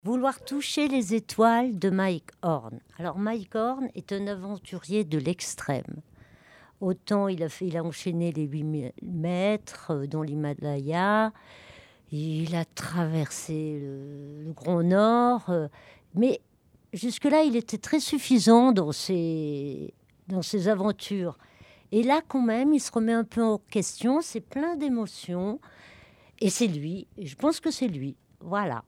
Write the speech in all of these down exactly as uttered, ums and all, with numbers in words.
Vouloir toucher les étoiles de Mike Horn. Alors Mike Horn est un aventurier de l'extrême. Autant il a, fait, il a enchaîné les huit mille mètres dans l'Himalaya, il a traversé le, le Grand Nord, mais jusque-là il était très suffisant dans ses, dans ses aventures. Et là quand même il se remet un peu en question, c'est plein d'émotions, et c'est lui, je pense que c'est lui, voilà.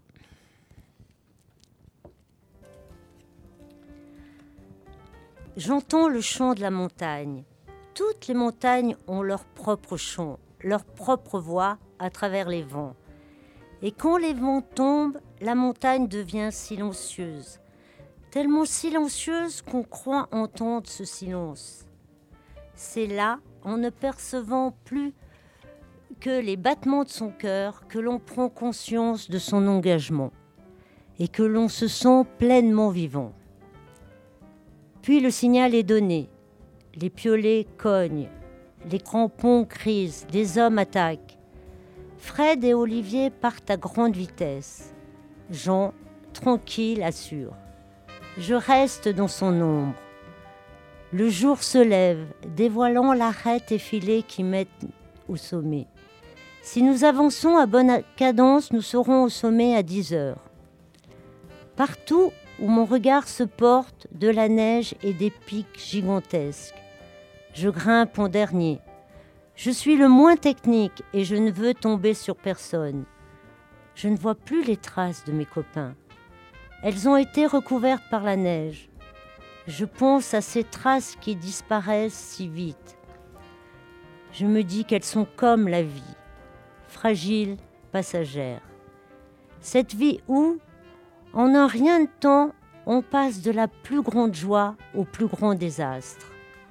J'entends le chant de la montagne. Toutes les montagnes ont leur propre chant, leur propre voix à travers les vents. Et quand les vents tombent, la montagne devient silencieuse. Tellement silencieuse qu'on croit entendre ce silence. C'est là, en ne percevant plus que les battements de son cœur, que l'on prend conscience de son engagement et que l'on se sent pleinement vivant. Puis le signal est donné. Les piolets cognent, les crampons crisent, les hommes attaquent. Fred et Olivier partent à grande vitesse. Jean, tranquille, assure. Je reste dans son ombre. Le jour se lève, dévoilant l'arête effilée qui mène au sommet. Si nous avançons à bonne cadence, nous serons au sommet à dix heures. Partout où mon regard se porte, de la neige et des pics gigantesques. Je grimpe en dernier. Je suis le moins technique et je ne veux tomber sur personne. Je ne vois plus les traces de mes copains. Elles ont été recouvertes par la neige. Je pense à ces traces qui disparaissent si vite. Je me dis qu'elles sont comme la vie, fragile, passagère. Cette vie où, en un rien de temps, on passe de la plus grande joie au plus grand désastre.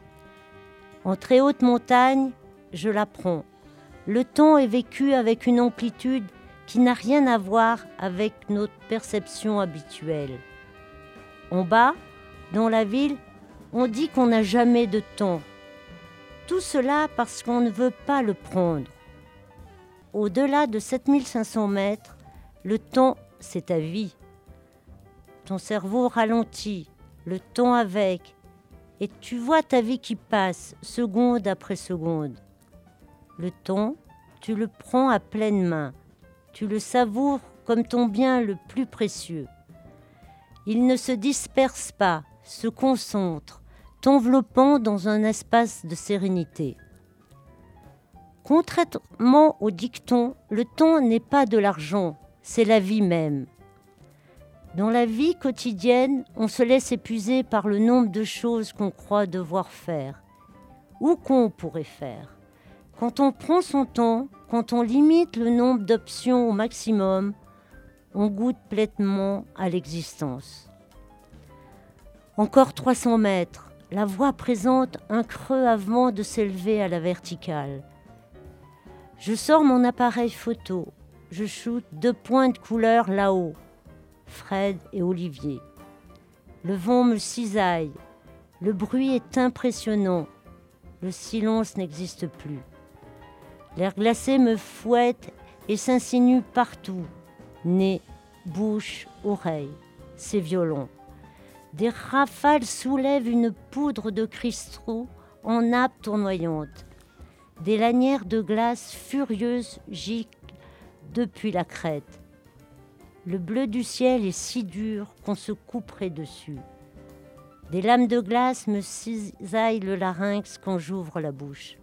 En très haute montagne, je l'apprends. Le temps est vécu avec une amplitude qui n'a rien à voir avec notre perception habituelle. En bas, dans la ville, on dit qu'on n'a jamais de temps. Tout cela parce qu'on ne veut pas le prendre. Au-delà de sept mille cinq cents mètres, le temps, c'est ta vie. Ton cerveau ralentit, le temps avec, et tu vois ta vie qui passe, seconde après seconde. Le temps, tu le prends à pleine main, tu le savoures comme ton bien le plus précieux. Il ne se disperse pas, se concentre, t'enveloppant dans un espace de sérénité. Contrairement au dicton, le temps n'est pas de l'argent, c'est la vie même. Dans la vie quotidienne, on se laisse épuiser par le nombre de choses qu'on croit devoir faire ou qu'on pourrait faire. Quand on prend son temps, quand on limite le nombre d'options au maximum, on goûte pleinement à l'existence. Encore trois cents mètres, la voie présente un creux avant de s'élever à la verticale. Je sors mon appareil photo, je shoote deux points de couleur là-haut. Fred et Olivier. Le vent me cisaille. Le bruit est impressionnant. Le silence n'existe plus. L'air glacé me fouette et s'insinue partout. Nez, bouche, oreille. C'est violent. Des rafales soulèvent une poudre de cristaux en nappe tournoyante. Des lanières de glace furieuses giclent depuis la crête. Le bleu du ciel est si dur qu'on se couperait dessus. Des lames de glace me cisaillent le larynx quand j'ouvre la bouche.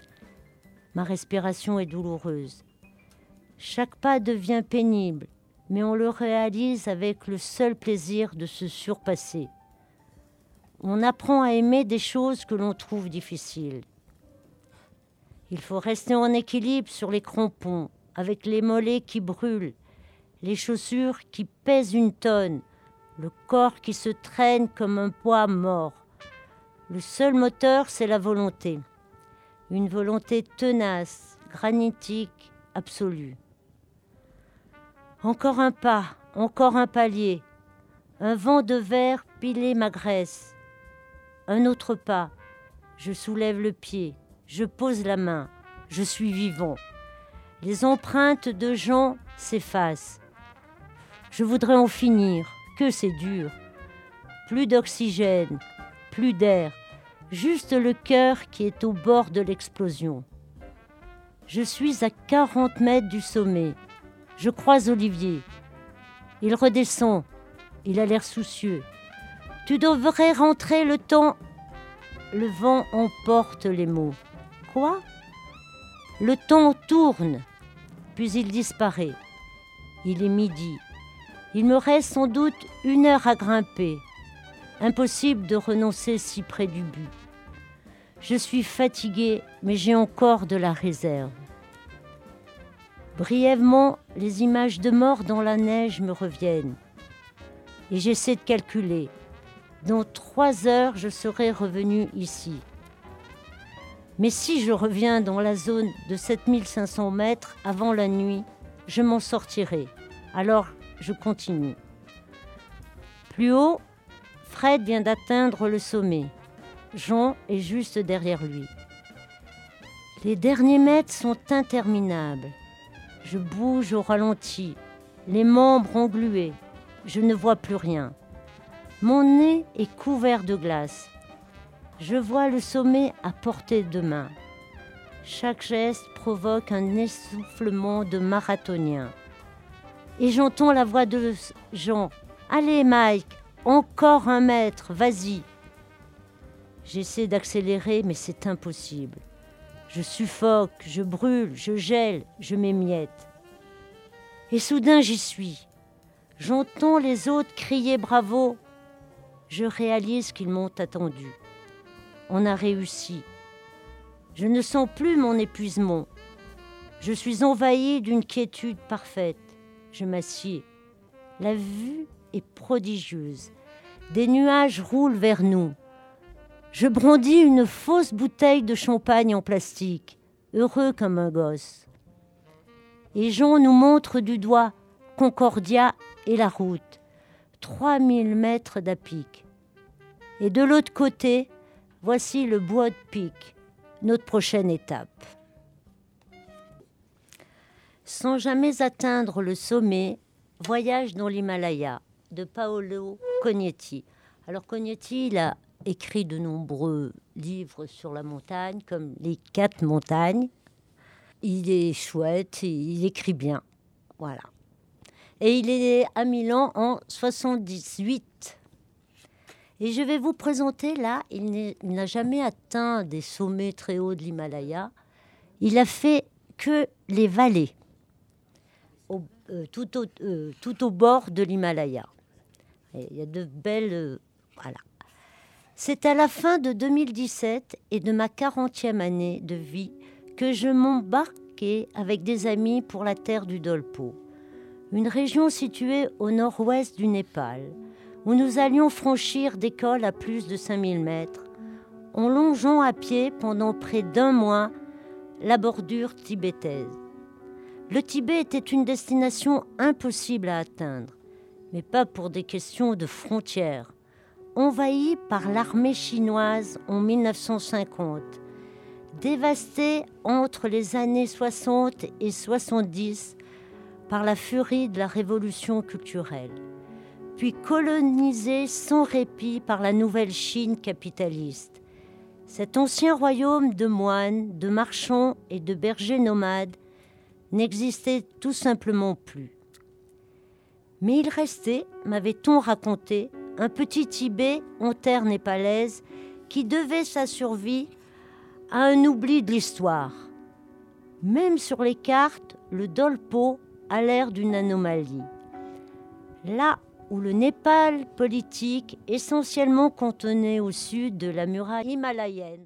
Ma respiration est douloureuse. Chaque pas devient pénible, mais on le réalise avec le seul plaisir de se surpasser. On apprend à aimer des choses que l'on trouve difficiles. Il faut rester en équilibre sur les crampons, avec les mollets qui brûlent, les chaussures qui pèsent une tonne, le corps qui se traîne comme un poids mort. Le seul moteur, c'est la volonté. Une volonté tenace, granitique, absolue. Encore un pas, encore un palier. Un vent de verre pilait ma graisse. Un autre pas. Je soulève le pied, je pose la main, je suis vivant. Les empreintes de Jean s'effacent. Je voudrais en finir, que c'est dur. Plus d'oxygène, plus d'air, juste le cœur qui est au bord de l'explosion. Je suis à quarante mètres du sommet. Je croise Olivier. Il redescend. Il a l'air soucieux. Tu devrais rentrer le temps. Le vent emporte les mots. Quoi ? Le temps tourne, puis il disparaît. Il est midi. Il me reste sans doute une heure à grimper. Impossible de renoncer si près du but. Je suis fatiguée, mais j'ai encore de la réserve. Brièvement, les images de mort dans la neige me reviennent. Et j'essaie de calculer. Dans trois heures, je serai revenue ici. Mais si je reviens dans la zone de sept mille cinq cents mètres avant la nuit, je m'en sortirai. Alors, je continue. Plus haut, Fred vient d'atteindre le sommet. Jean est juste derrière lui. Les derniers mètres sont interminables. Je bouge au ralenti, les membres englués. Je ne vois plus rien. Mon nez est couvert de glace. Je vois le sommet à portée de main. Chaque geste provoque un essoufflement de marathonien. Et j'entends la voix de Jean. « Allez Mike, encore un mètre, vas-y !» J'essaie d'accélérer, mais c'est impossible. Je suffoque, je brûle, je gèle, je m'émiette. Et soudain, j'y suis. J'entends les autres crier bravo. Je réalise qu'ils m'ont attendu. On a réussi. Je ne sens plus mon épuisement. Je suis envahie d'une quiétude parfaite. Je m'assieds. La vue est prodigieuse. Des nuages roulent vers nous. Je brandis une fausse bouteille de champagne en plastique, heureux comme un gosse. Et Jean nous montre du doigt Concordia et la route, trois mille mètres d'à pic. Et de l'autre côté, voici le bois de Pic, notre prochaine étape. Sans jamais atteindre le sommet, Voyage dans l'Himalaya de Paolo Cognetti. Alors Cognetti, il a écrit de nombreux livres sur la montagne, comme Les Quatre Montagnes. Il est chouette, et il écrit bien. Voilà. Et il est à Milan en soixante-dix-huit. Et je vais vous présenter là, il n'a jamais atteint des sommets très hauts de l'Himalaya. Il a fait que les vallées, au, euh, tout, au, euh, tout au bord de l'Himalaya. Et il y a de belles... Euh, voilà. C'est à la fin de deux mille dix-sept et de ma quarantième année de vie que je m'embarquais avec des amis pour la terre du Dolpo, une région située au nord-ouest du Népal, où nous allions franchir des cols à plus de cinq mille mètres, en longeant à pied pendant près d'un mois la bordure tibétaise. Le Tibet était une destination impossible à atteindre, mais pas pour des questions de frontières. Envahi par l'armée chinoise en mille neuf cent cinquante, dévasté entre les années soixante et soixante-dix par la furie de la révolution culturelle, puis colonisé sans répit par la nouvelle Chine capitaliste. Cet ancien royaume de moines, de marchands et de bergers nomades n'existait tout simplement plus. Mais il restait, m'avait-on raconté, un petit Tibet en terre népalaise qui devait sa survie à un oubli de l'histoire. Même sur les cartes, le Dolpo a l'air d'une anomalie. Là où le Népal politique, essentiellement cantonné au sud de la muraille himalayenne,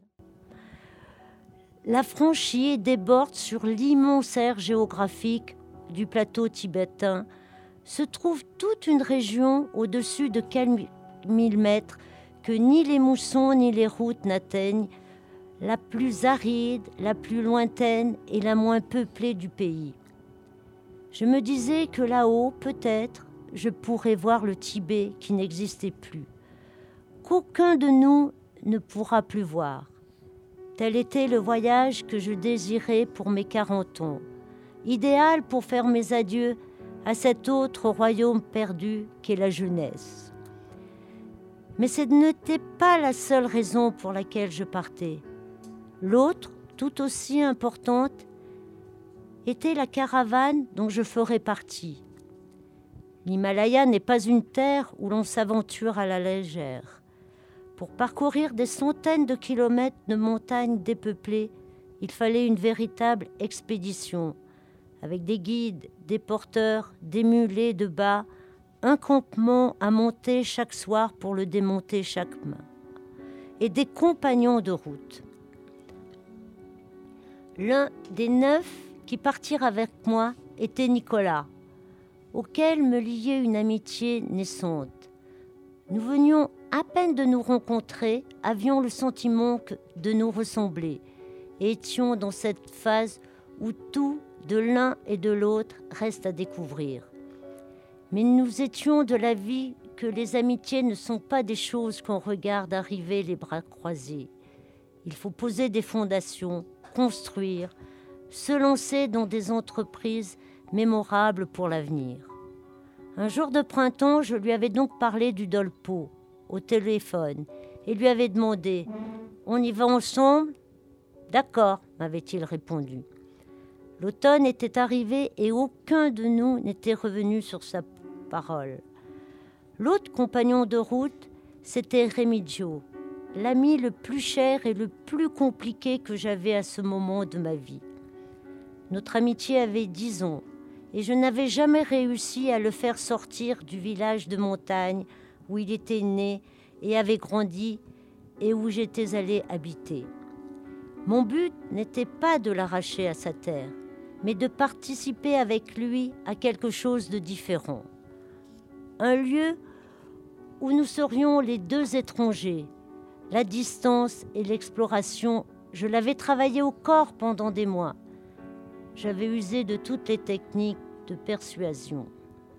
la franchit déborde sur l'immense aire géographique du plateau tibétain, se trouve toute une région au-dessus de quelques mille mètres que ni les moussons ni les routes n'atteignent, la plus aride, la plus lointaine et la moins peuplée du pays. Je me disais que là-haut, peut-être, je pourrais voir le Tibet qui n'existait plus, qu'aucun de nous ne pourra plus voir. Tel était le voyage que je désirais pour mes quarante ans, idéal pour faire mes adieux à cet autre royaume perdu qu'est la jeunesse. Mais ce n'était pas la seule raison pour laquelle je partais. L'autre, tout aussi importante, était la caravane dont je ferais partie. L'Himalaya n'est pas une terre où l'on s'aventure à la légère. Pour parcourir des centaines de kilomètres de montagnes dépeuplées, il fallait une véritable expédition, avec des guides, des porteurs, des mulets de bas, un campement à monter chaque soir pour le démonter chaque main, et des compagnons de route. L'un des neuf qui partirent avec moi était Nicolas, auquel me liait une amitié naissante. Nous venions à peine de nous rencontrer, avions le sentiment de nous ressembler, et étions dans cette phase où tout, de l'un et de l'autre, reste à découvrir. Mais nous étions de l'avis que les amitiés ne sont pas des choses qu'on regarde arriver les bras croisés. Il faut poser des fondations, construire, se lancer dans des entreprises mémorables pour l'avenir. Un jour de printemps, je lui avais donc parlé du Dolpo au téléphone et lui avais demandé « On y va ensemble ?»« D'accord », m'avait-il répondu. L'automne était arrivé et aucun de nous n'était revenu sur sa parole. L'autre compagnon de route, c'était Remigio, l'ami le plus cher et le plus compliqué que j'avais à ce moment de ma vie. Notre amitié avait dix ans et je n'avais jamais réussi à le faire sortir du village de montagne où il était né et avait grandi et où j'étais allée habiter. Mon but n'était pas de l'arracher à sa terre, mais de participer avec lui à quelque chose de différent. Un lieu où nous serions les deux étrangers. La distance et l'exploration, je l'avais travaillé au corps pendant des mois. J'avais usé de toutes les techniques de persuasion.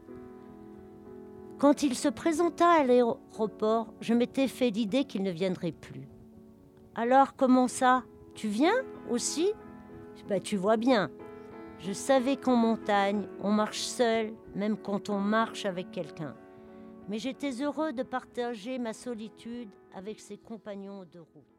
Quand il se présenta à l'aéroport, je m'étais fait l'idée qu'il ne viendrait plus. Alors, comment ça? Tu viens aussi? Ben, tu vois bien. Je savais qu'en montagne, on marche seul, même quand on marche avec quelqu'un. Mais j'étais heureux de partager ma solitude avec ses compagnons de route.